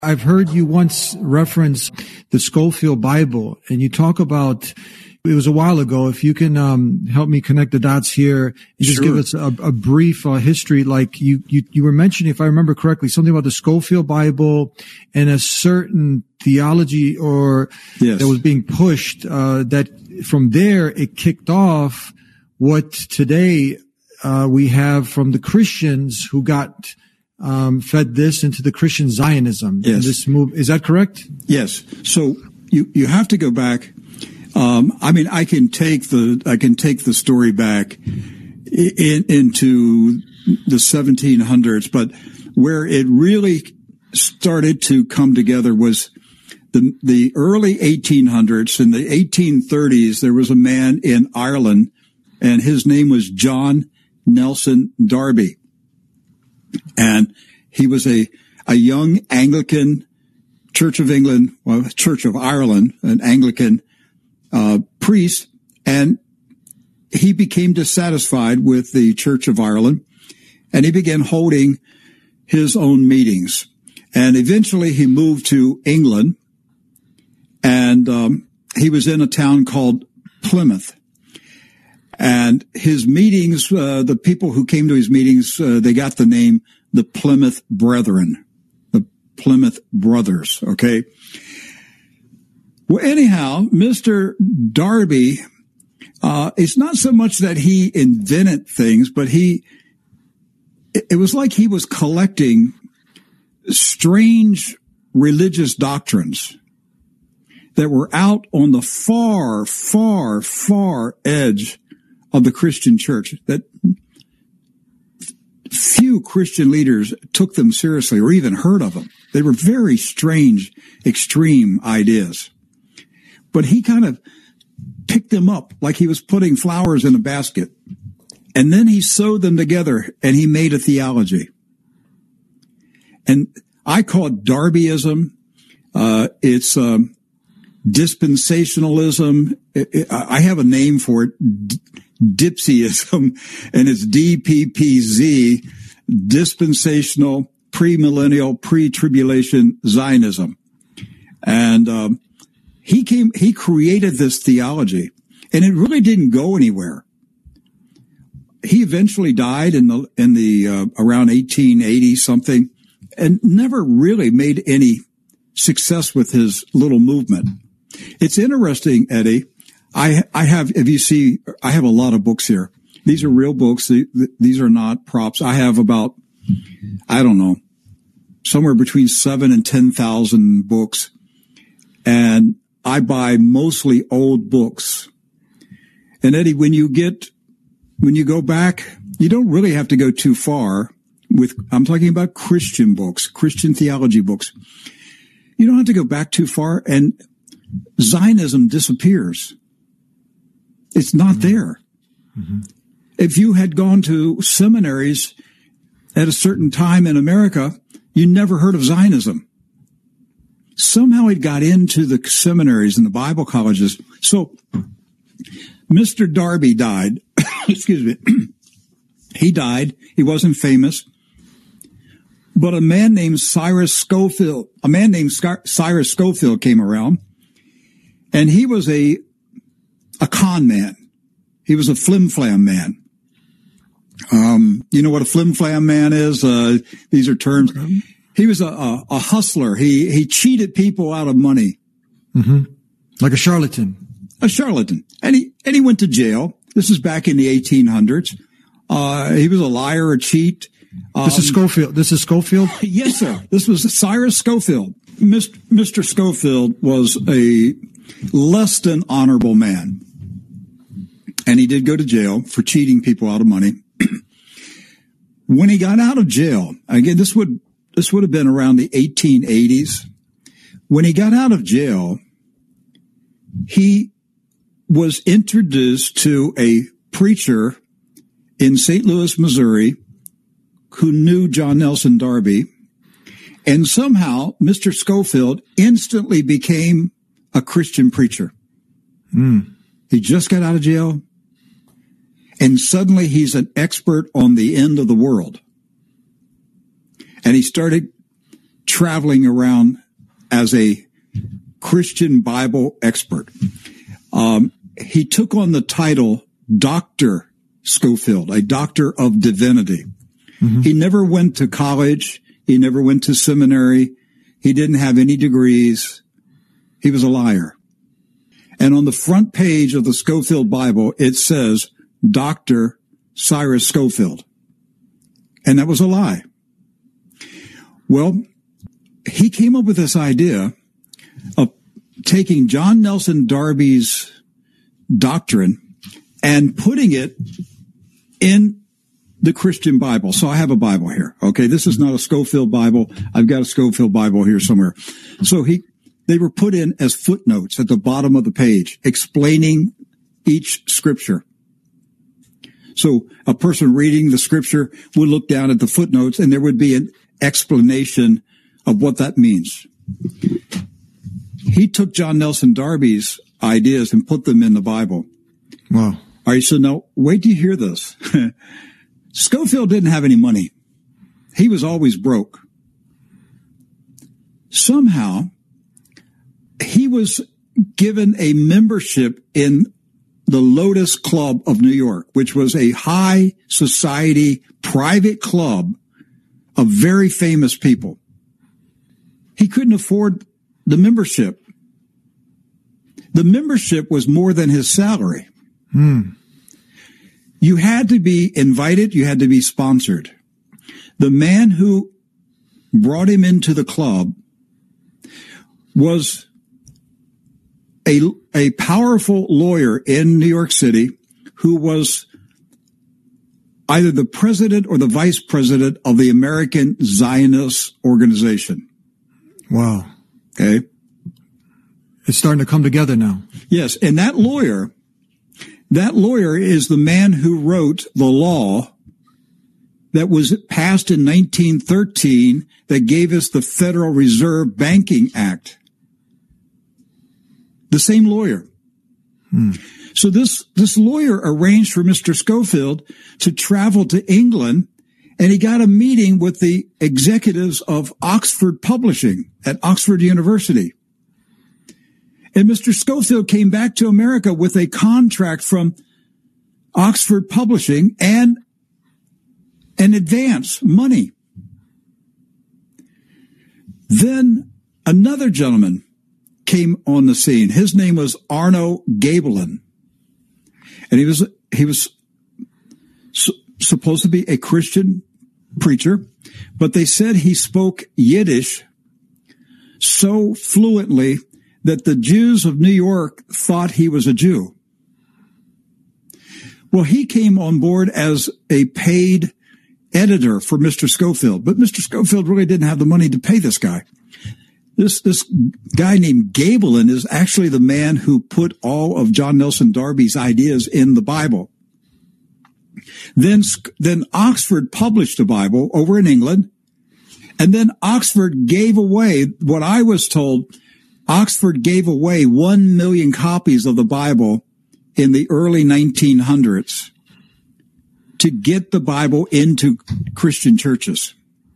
I've heard you once reference the Scofield Bible, and you talk about, it was a while ago. If you can help me connect the dots here and just Sure. give us a brief history. Like you were mentioning, if I remember correctly, something about the Scofield Bible and a certain theology Yes. that was being pushed, that from there it kicked off what today we have from the Christians who got fed this into the Christian Zionism. Yes. And this move, is that correct? Yes. So you have to go back. I can take the story back into the 1700s, but where it really started to come together was the early 1800s. In the 1830s, there was a man in Ireland, and his name was John Nelson Darby. And he was a young Anglican, Church of England, well, Church of Ireland, an Anglican priest, and he became dissatisfied with the Church of Ireland, and he began holding his own meetings. And eventually he moved to England, and he was in a town called Plymouth. And his meetings, the people who came to his meetings, they got the name the Plymouth Brethren, the Plymouth Brothers, okay? Well, anyhow, Mr. Darby, it's not so much that he invented things, but it was like he was collecting strange religious doctrines that were out on the far, far, far edge of the Christian church, that few Christian leaders took them seriously or even heard of them. They were very strange, extreme ideas. But he kind of picked them up like he was putting flowers in a basket. And then he sewed them together and he made a theology. And I call it Darbyism. It's dispensationalism. I have a name for it. Dipsyism, and it's DPPZ, dispensational, premillennial, pre-tribulation Zionism. And he created this theology, and it really didn't go anywhere. He eventually died in the around 1880 something, and never really made any success with his little movement. It's interesting, Eddie. I have a lot of books here. These are real books. These are not props. I have about, I don't know, somewhere between 7,000 and 10,000 books. And I buy mostly old books. And Eddie, when you go back, you don't really have to go too far I'm talking about Christian books, Christian theology books. You don't have to go back too far, and Zionism disappears. It's not there. Mm-hmm. If you had gone to seminaries at a certain time in America, you never heard of Zionism. Somehow it got into the seminaries and the Bible colleges. So Mr. Darby died. Excuse me. He died. He wasn't famous. But a man named Cyrus Scofield came around, and he was a con man. He was a flim-flam man. You know what a flim-flam man is? These are terms. He was a hustler. He cheated people out of money. Mm-hmm. Like a charlatan. A charlatan. And he went to jail. This is back in the 1800s. He was a liar, a cheat. This is Scofield? Yes, sir. This was Cyrus Scofield. Mr. Scofield was a less than honorable man. And he did go to jail for cheating people out of money. When he got out of jail, again, this would have been around the 1880s. When he got out of jail, he was introduced to a preacher in St. Louis, Missouri, who knew John Nelson Darby. And somehow Mr. Scofield instantly became a Christian preacher. Mm. He just got out of jail, and suddenly he's an expert on the end of the world. And he started traveling around as a Christian Bible expert. He took on the title Dr. Scofield, a doctor of divinity. Mm-hmm. He never went to college. He never went to seminary. He didn't have any degrees. He was a liar. And on the front page of the Scofield Bible, it says, Dr. Cyrus Scofield. And that was a lie. Well, he came up with this idea of taking John Nelson Darby's doctrine and putting it in the Christian Bible. So I have a Bible here. Okay. This is not a Scofield Bible. I've got a Scofield Bible here somewhere. So they were put in as footnotes at the bottom of the page explaining each scripture. So a person reading the scripture would look down at the footnotes and there would be an explanation of what that means. He took John Nelson Darby's ideas and put them in the Bible. Wow. All right. So now wait till you hear this. Scofield didn't have any money. He was always broke. Somehow he was given a membership in the Lotus Club of New York, which was a high society private club of very famous people. He couldn't afford the membership. The membership was more than his salary. You had to be invited. You had to be sponsored. The man who brought him into the club was a powerful lawyer in New York City who was either the president or the vice president of the American Zionist Organization. Wow. Okay. It's starting to come together now. Yes. And that lawyer is the man who wrote the law that was passed in 1913 that gave us the Federal Reserve Banking Act. The same lawyer. So this lawyer arranged for Mr. Scofield to travel to England, and he got a meeting with the executives of Oxford Publishing at Oxford University. And Mr. Scofield came back to America with a contract from Oxford Publishing and an advance money. Then another gentleman came on the scene. His name was Arno Gaebelen. And he was supposed to be a Christian preacher, but they said he spoke Yiddish so fluently that the Jews of New York thought he was a Jew. Well, he came on board as a paid editor for Mr. Scofield, but Mr. Scofield really didn't have the money to pay this guy. This guy named Gaebelen is actually the man who put all of John Nelson Darby's ideas in the Bible. Then Oxford published a Bible over in England, and then Oxford gave away, what I was told, Oxford gave away 1 million copies of the Bible in the early 1900s to get the Bible into Christian churches.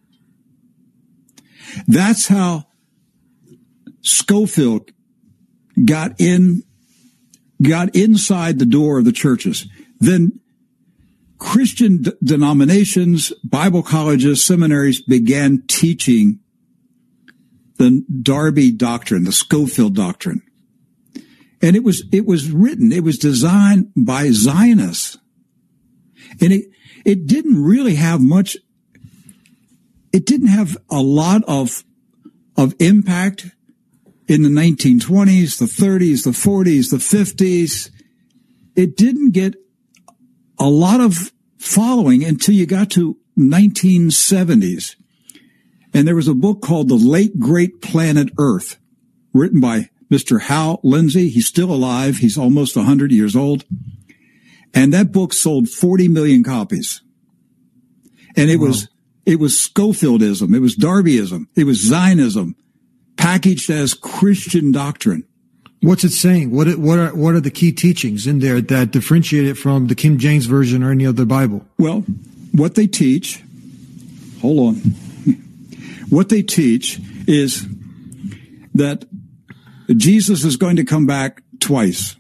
That's how Scofield got inside the door of the churches. Then Christian denominations, Bible colleges, seminaries began teaching the Darby doctrine, the Scofield doctrine. And it was written, it was designed by Zionists. And it didn't really have much, it didn't have a lot of impact in the 1920s, the 30s, the 40s, the 50s. It didn't get a lot of following until you got to 1970s. And there was a book called The Late Great Planet Earth, written by Mr. Hal Lindsey. He's still alive. He's almost 100 years old. And that book sold 40 million copies. And it was Scofieldism. It was Darbyism. It was Zionism packaged as Christian doctrine. What's it saying? What are the key teachings in there that differentiate it from the King James Version or any other Bible? Well, what they teach, hold on. What they teach is that Jesus is going to come back twice.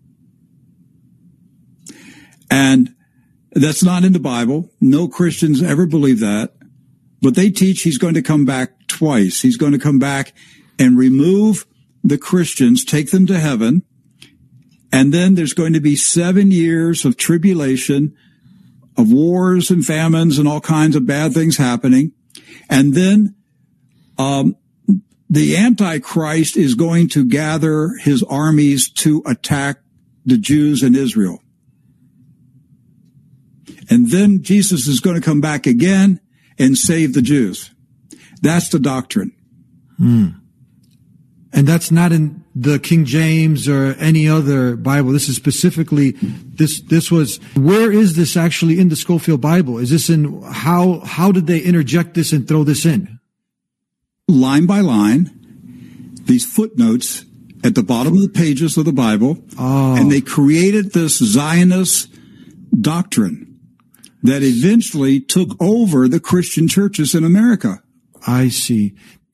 And that's not in the Bible. No Christians ever believe that. But they teach he's going to come back twice. He's going to come back and remove the Christians, take them to heaven. And then there's going to be 7 years of tribulation, of wars and famines and all kinds of bad things happening. And then the Antichrist is going to gather his armies to attack the Jews in Israel. And then Jesus is going to come back again and save the Jews. That's the doctrine. And that's not in the King James or any other Bible. This is specifically, this was, where is this actually in the Scofield Bible? Is this in, how did they interject this and throw this in? Line by line, these footnotes at the bottom of the pages of the Bible. And they created this Zionist doctrine that eventually took over the Christian churches in America. I see.